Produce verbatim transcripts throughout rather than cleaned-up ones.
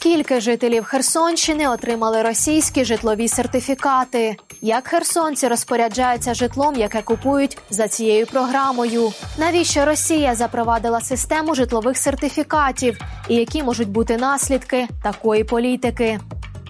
Скільки жителів Херсонщини отримали російські житлові сертифікати? Як херсонці розпоряджаються житлом, яке купують за цією програмою? Навіщо Росія запровадила систему житлових сертифікатів? І які можуть бути наслідки такої політики?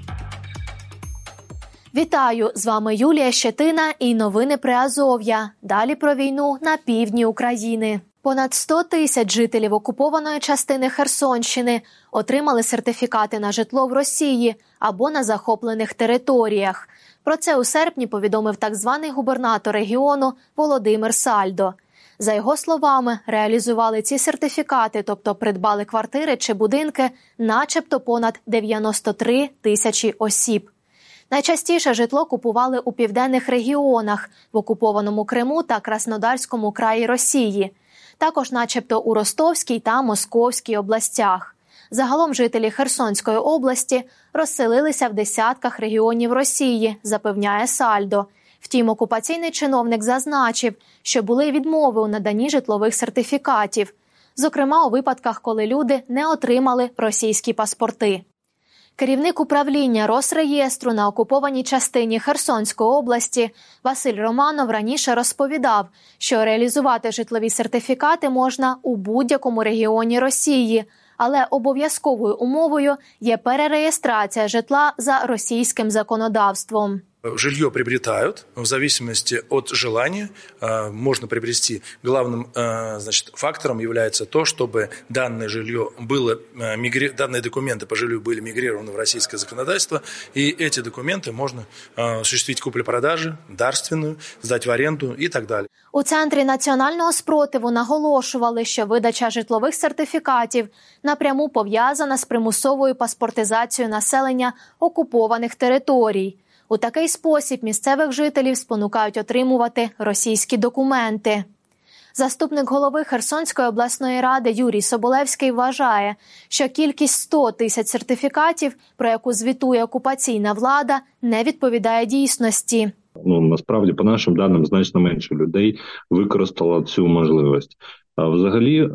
Вітаю! З вами Юлія Щетина і новини Приазов'я. Далі про війну на півдні України. Понад сто тисяч жителів окупованої частини Херсонщини отримали сертифікати на житло в Росії або на захоплених територіях. Про це у серпні повідомив так званий губернатор регіону Володимир Сальдо. За його словами, реалізували ці сертифікати, тобто придбали квартири чи будинки, начебто понад дев'яносто три тисячі осіб. Найчастіше житло купували у південних регіонах, в окупованому Криму та Краснодарському краї Росії. Також начебто у Ростовській та Московській областях. Загалом жителі Херсонської області розселилися в десятках регіонів Росії, запевняє Сальдо. Втім, окупаційний чиновник зазначив, що були відмови у наданні житлових сертифікатів. Зокрема, у випадках, коли люди не отримали російські паспорти. Керівник управління Росреєстру на окупованій частині Херсонської області Василь Романов раніше розповідав, що реалізувати житлові сертифікати можна у будь-якому регіоні Росії, але обов'язковою умовою є перереєстрація житла за російським законодавством. Жилье приобретают в зависимости от желания. Можно приобрести. Главным, значит, фактором является то, чтобы данное жилье было, данные документы по жилью были мигрированы в российское законодательство, и эти документы можно осуществить куплю-продажу, дарственную, сдать в аренду и так далі. У Центрі національного спротиву наголошували, що видача житлових сертифікатів напряму пов'язана з примусовою паспортизацією населення окупованих територій. У такий спосіб місцевих жителів спонукають отримувати російські документи. Заступник голови Херсонської обласної ради Юрій Соболевський вважає, що кількість сто тисяч сертифікатів, про яку звітує окупаційна влада, не відповідає дійсності. Ну, насправді, по нашим даним, значно менше людей використало цю можливість. А взагалі,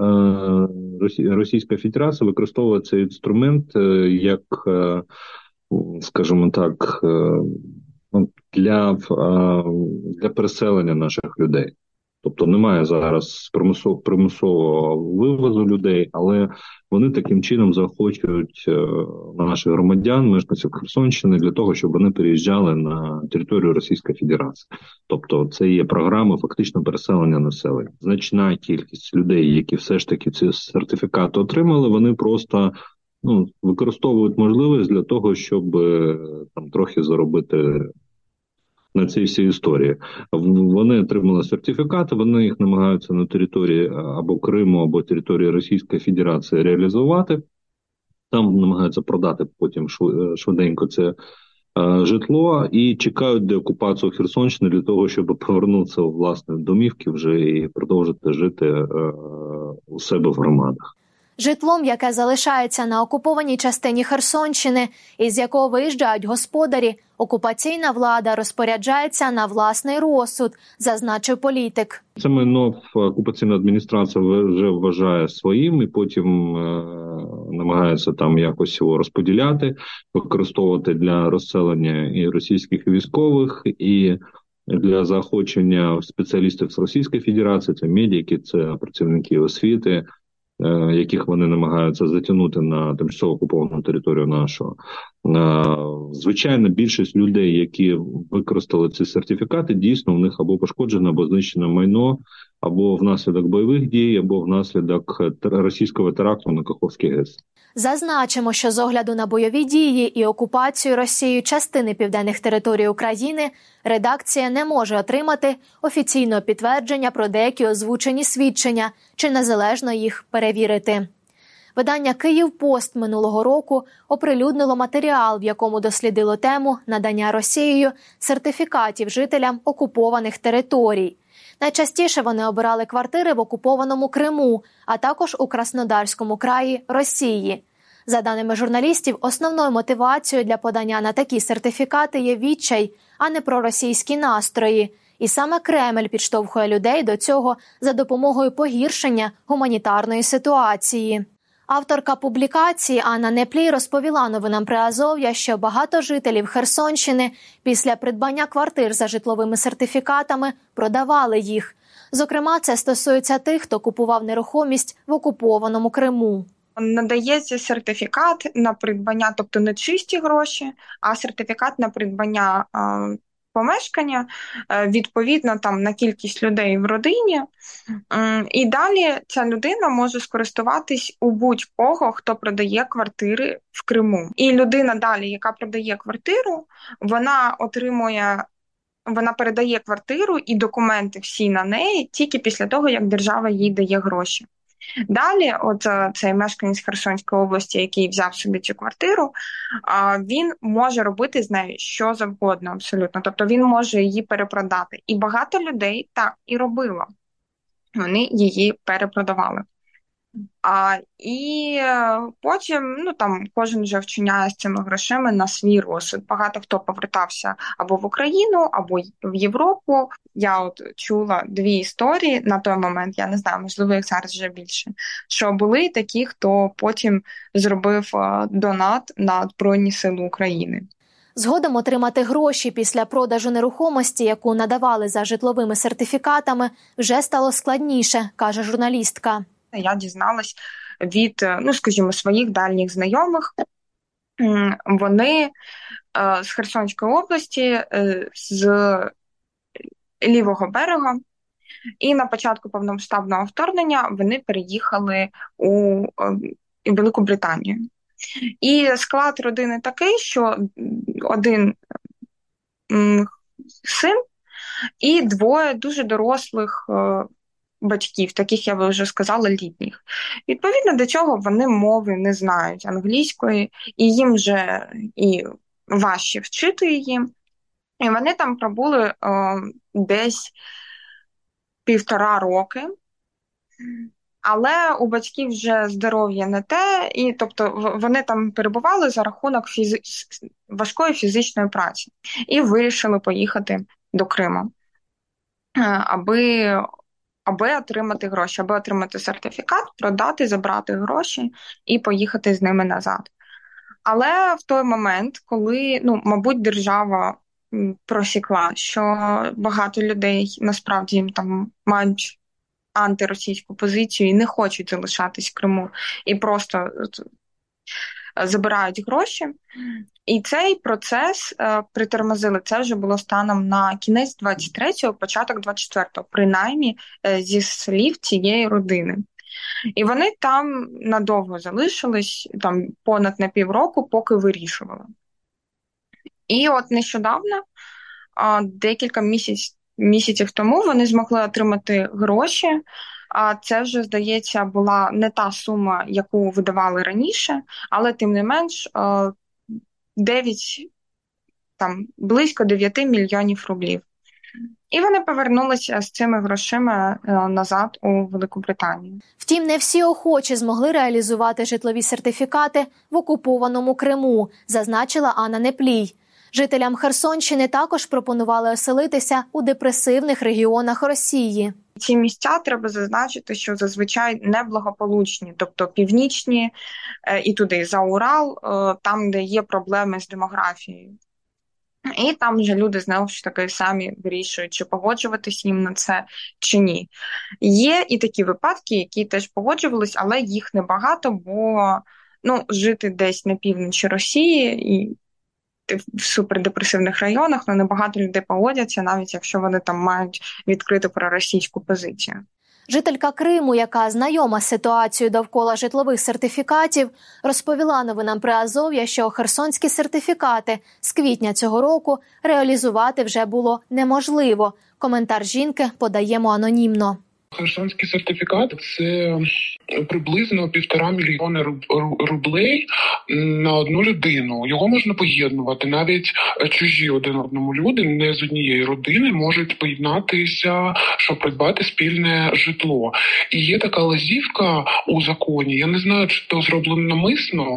Російська Федерація використовує цей інструмент як, скажімо так, для, для переселення наших людей. Тобто немає зараз примусового, примусового вивозу людей, але вони таким чином заохочують наших громадян, мешканців Херсонщини, для того, щоб вони переїжджали на територію Російської Федерації. Тобто це є програма фактично переселення населення. Значна кількість людей, які все ж таки ці сертифікати отримали, вони просто ну, використовують можливість для того, щоб там трохи заробити на цій всій історії. Вони отримали сертифікати, вони їх намагаються на території або Криму, або території Російської Федерації реалізувати. Там намагаються продати потім швиденько це житло і чекають деокупацію Херсонщини для того, щоб повернутися у власні домівки вже і продовжити жити у себе в громадах. Житлом, яке залишається на окупованій частині Херсонщини, із якого виїжджають господарі, окупаційна влада розпоряджається на власний розсуд, зазначив політик. Це майно окупаційна адміністрація вже вважає своїм і потім е- намагається там якось його розподіляти, використовувати для розселення і російських військових, і для заохочення спеціалістів з Російської Федерації, це медики, це працівники освіти, яких вони намагаються затягнути на тимчасово окуповану територію нашого. Звичайно, більшість людей, які використали ці сертифікати, дійсно, у них або пошкоджено, або знищено майно, або внаслідок бойових дій, або внаслідок російського теракту на Каховській ГЕС. Зазначимо, що з огляду на бойові дії і окупацію Росією частини південних територій України, редакція не може отримати офіційного підтвердження про деякі озвучені свідчення чи незалежно їх перевірити. Видання «Київпост» минулого року оприлюднило матеріал, в якому дослідило тему надання Росією сертифікатів жителям окупованих територій. Найчастіше вони обирали квартири в окупованому Криму, а також у Краснодарському краї Росії. За даними журналістів, основною мотивацією для подання на такі сертифікати є відчай, а не проросійські настрої. І саме Кремль підштовхує людей до цього за допомогою погіршення гуманітарної ситуації. Авторка публікації Анна Неплій розповіла новинам Приазов'я, що багато жителів Херсонщини після придбання квартир за житловими сертифікатами продавали їх. Зокрема, це стосується тих, хто купував нерухомість в окупованому Криму. Надається сертифікат на придбання, тобто не чисті гроші, а сертифікат на придбання е, помешкання, е, відповідно там на кількість людей в родині. Е, і далі ця людина може скористуватись у будь-кого, хто продає квартири в Криму. І людина далі, яка продає квартиру, вона отримує, вона передає квартиру і документи всі на неї тільки після того, як держава їй дає гроші. Далі, от цей мешканець Херсонської області, який взяв собі цю квартиру, він може робити з нею що завгодно абсолютно. Тобто він може її перепродати. І багато людей так і робило. Вони її перепродавали. А, і потім, ну там кожен вже вчиняє з цими грошима на свій розсуд. Багато хто повертався або в Україну, або в Європу. Я от чула дві історії на той момент, я не знаю, можливо, їх зараз вже більше, що були такі, хто потім зробив донат на Збройні Сили України. Згодом отримати гроші після продажу нерухомості, яку надавали за житловими сертифікатами, вже стало складніше, каже журналістка. Я дізналась від, ну, скажімо, своїх дальніх знайомих. Вони з Херсонської області, з лівого берега, і на початку повномасштабного вторгнення вони переїхали у Велику Британію. І склад родини такий, що один син і двоє дуже дорослих батьків, таких, я вже сказала, літніх. Відповідно до цього вони мови не знають англійської, і їм вже і важче вчити її. І вони там пробули е, десь півтора роки, але у батьків вже здоров'я не те, і тобто вони там перебували за рахунок фізи... важкої фізичної праці. І вирішили поїхати до Криму, аби аби отримати гроші, аби отримати сертифікат, продати, забрати гроші і поїхати з ними назад. Але в той момент, коли, ну, мабуть, держава просікла, що багато людей насправді їм там мають антиросійську позицію і не хочуть залишатись в Криму, і просто забирають гроші. І цей процес е, притормозили. Це вже було станом на кінець двадцять третього, початок двадцять четвертого, принаймні е, зі слів цієї родини. І вони там надовго залишились, там понад на півроку, поки вирішували. І от нещодавно, е, декілька місяць, місяців тому, вони змогли отримати гроші. А це вже, здається, була не та сума, яку видавали раніше, але тим не менш дев'ять, там, близько дев'ять мільйонів рублів. І вони повернулися з цими грошима назад у Велику Британію. Втім, не всі охочі змогли реалізувати житлові сертифікати в окупованому Криму, зазначила Анна Неплій. Жителям Херсонщини також пропонували оселитися у депресивних регіонах Росії. Ці місця, треба зазначити, що зазвичай неблагополучні, тобто північні і туди, за Урал, там, де є проблеми з демографією. І там вже люди, знову ж таки, самі вирішують, чи погоджуватись їм на це, чи ні. Є і такі випадки, які теж погоджувались, але їх небагато, бо ну, жити десь на півночі Росії і в супердепресивних районах, ну, небагато людей погодяться, навіть якщо вони там мають відкриту проросійську позицію. Жителька Криму, яка знайома з ситуацією довкола житлових сертифікатів, розповіла новинам Приазов'я, що херсонські сертифікати з квітня цього року реалізувати вже було неможливо. Коментар жінки подаємо анонімно. Херсонський сертифікат – це приблизно півтора мільйони рублей на одну людину. Його можна поєднувати. Навіть чужі один одному люди, не з однієї родини, можуть поєднатися, щоб придбати спільне житло. І є така лазівка у законі, я не знаю, чи то зроблено намисно,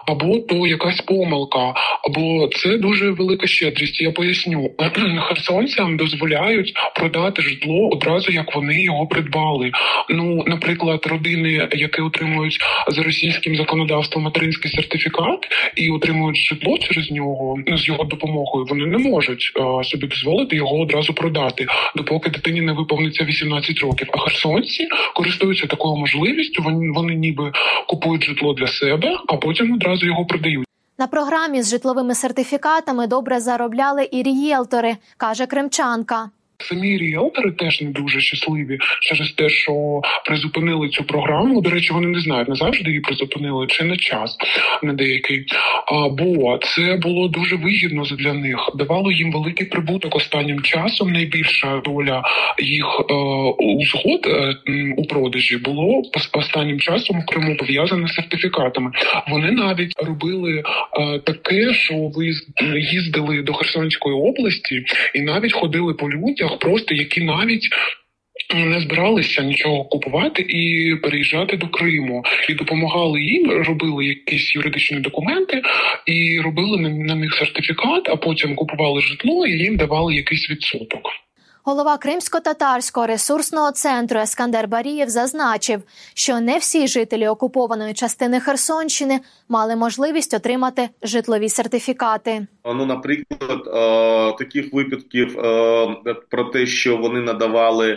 або то якась помилка, або це дуже велика щедрість. Я поясню, херсонцям дозволяють продати житло одразу, як вони його придбали. Ну, наприклад, родини, які отримують за російським законодавством материнський сертифікат і отримують житло через нього, з його допомогою, вони не можуть а, собі дозволити його одразу продати, допоки дитині не виповниться вісімнадцять років. А херсонці користуються такою можливістю, вони, вони ніби купують житло для себе, а потім одразу його продають. На програмі з житловими сертифікатами добре заробляли і рієлтори, каже кримчанка. Самі ріелтори теж не дуже щасливі через те, що призупинили цю програму. До речі, вони не знають, назавжди її призупинили чи на час, на деякий. А, бо це було дуже вигідно для них. Давало їм великий прибуток останнім часом. Найбільша доля їх е, узгод е, у продажі було останнім часом у Криму пов'язане з сертифікатами. Вони навіть робили е, таке, що ви їздили до Херсонської області і навіть ходили по людях, просто які навіть не збиралися нічого купувати і переїжджати до Криму. І допомагали їм, робили якісь юридичні документи і робили на, на них сертифікат, а потім купували житло і їм давали якийсь відсоток. Голова Кримсько-татарського ресурсного центру Ескандер Барієв зазначив, що не всі жителі окупованої частини Херсонщини мали можливість отримати житлові сертифікати. Ну, наприклад, таких випадків про те, що вони надавали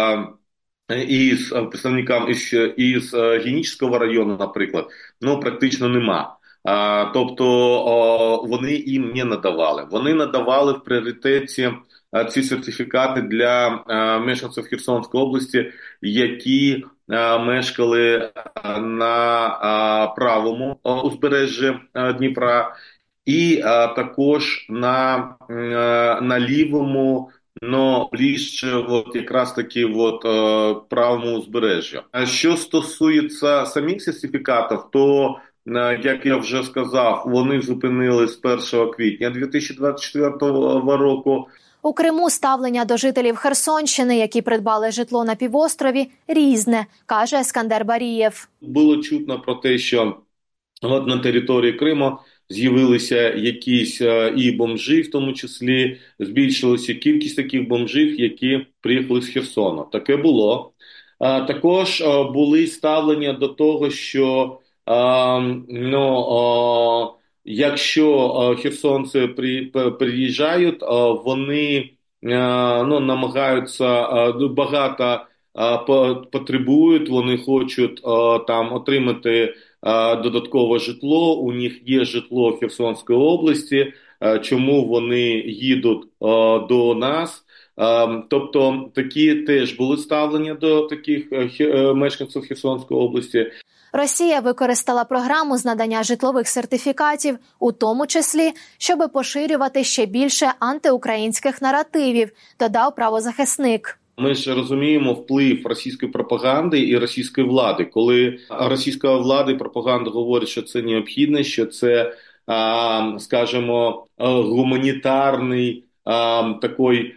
із представникам із, із Генічеського району, наприклад, ну, практично нема. Тобто вони їм не надавали. Вони надавали в пріоритеті ці сертифікати для а, мешканців Херсонської області, які а, мешкали на а, правому а, узбережжі а, Дніпра і а, також на, а, на лівому, но ближче от, якраз таки от, а, правому узбережжю. А що стосується самих сертифікатів, то як я вже сказав, вони зупинили з першого квітня дві тисячі двадцять четвертого року. У Криму ставлення до жителів Херсонщини, які придбали житло на півострові, різне, каже Ескандер Барієв. Було чутно про те, що от на території Криму з'явилися якісь і бомжі, в тому числі збільшилася кількість таких бомжів, які приїхали з Херсону. Таке було. А, також а, були ставлення до того, що а, ну, а, якщо а, херсонці при, приїжджають, а, вони а, ну, намагаються, а, багато а, потребують, вони хочуть а, там отримати а, додаткове житло, у них є житло в Херсонській області, а, чому вони їдуть а, до нас. А, тобто такі теж були ставлення до таких а, мешканців Херсонської області. Росія використала програму з надання житлових сертифікатів, у тому числі, щоб поширювати ще більше антиукраїнських наративів, додав правозахисник. Ми ж розуміємо вплив російської пропаганди і російської влади. Коли російська влада і пропаганда говорять, що це необхідно, що це, скажімо, гуманітарний такий,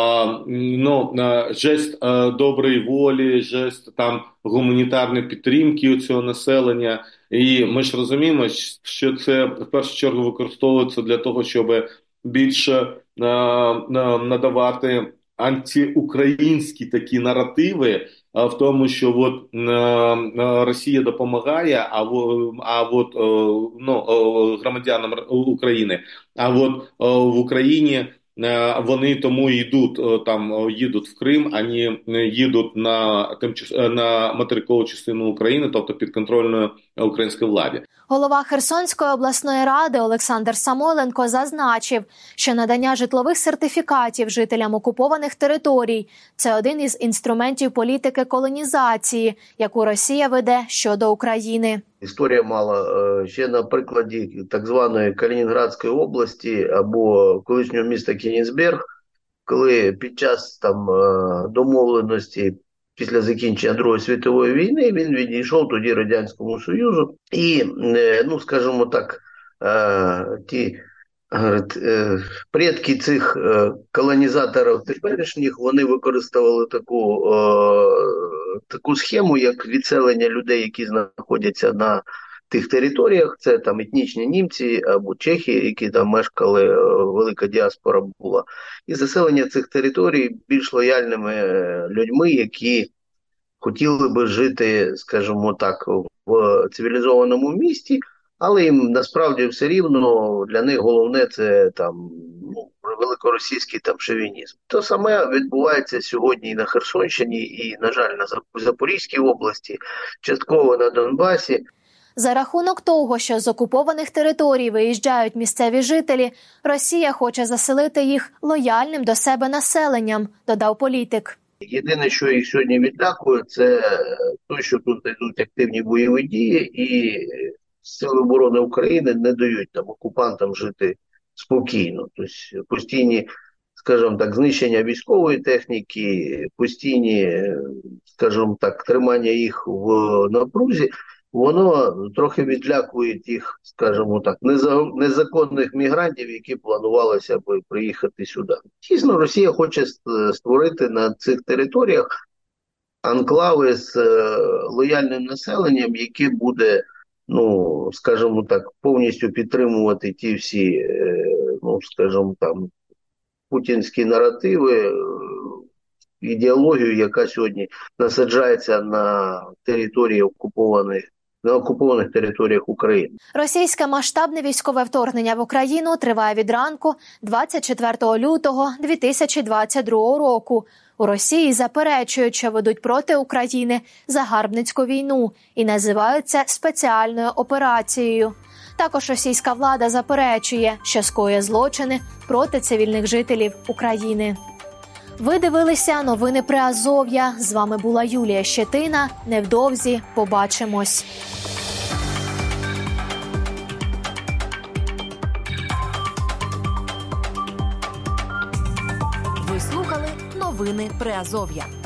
ну, жест доброї волі, жест там гуманітарної підтримки у цього населення. І ми ж розуміємо, що це в першу чергу використовується для того, щоб більше надавати антиукраїнські такі наративи, в тому, що от Росія допомагає, а а от ну, громадянам України, а от в Україні вони тому йдуть там, їдуть в Крим, а не їдуть на тимчас на материкову частину України, тобто підконтрольної української владі. Голова Херсонської обласної ради Олександр Самойленко зазначив, що надання житлових сертифікатів жителям окупованих територій – це один із інструментів політики колонізації, яку Росія веде щодо України. Історія мала ще на прикладі так званої Калінінградської області або колишнього міста Кенігсберг, коли під час там домовленості після закінчення Другої світової війни він відійшов тоді Радянському Союзу. І, ну, скажімо так, ті предки цих колонізаторів теперішніх, вони використовували таку, таку схему, як відселення людей, які знаходяться на тих територіях. Це там етнічні німці або чехи, які там мешкали, велика діаспора була. І заселення цих територій більш лояльними людьми, які хотіли би жити, скажімо так, в цивілізованому місті, але їм насправді все рівно, для них головне це там ну, великоросійський там шовінізм. То саме відбувається сьогодні і на Херсонщині, і, на жаль, на Запорізькій області, частково на Донбасі. За рахунок того, що з окупованих територій виїжджають місцеві жителі, Росія хоче заселити їх лояльним до себе населенням, додав політик. Єдине, що їх сьогодні відлякує, це те, що тут йдуть активні бойові дії, і Сили оборони України не дають там окупантам жити спокійно. Тобто постійні, скажімо так, знищення військової техніки, постійні, скажімо так, тримання їх в напрузі, воно трохи відлякує тих, скажімо так, незаконних мігрантів, які планувалося би приїхати сюди. Дійсно, Росія хоче створити на цих територіях анклави з лояльним населенням, яке буде, ну, скажімо так, повністю підтримувати ті всі, ну, скажімо, там, путінські наративи, ідеологію, яка сьогодні насаджається на території окупованих на окупованих територіях України. Російське масштабне військове вторгнення в Україну триває від ранку двадцять четвертого лютого дві тисячі двадцять другого року. У Росії заперечують, що ведуть проти України загарбницьку війну і називають це спеціальною операцією. Також російська влада заперечує, що скоює злочини проти цивільних жителів України. Ви дивилися новини Приазов'я. З вами була Юлія Щетина. Невдовзі побачимось. Ви слухали новини Приазов'я.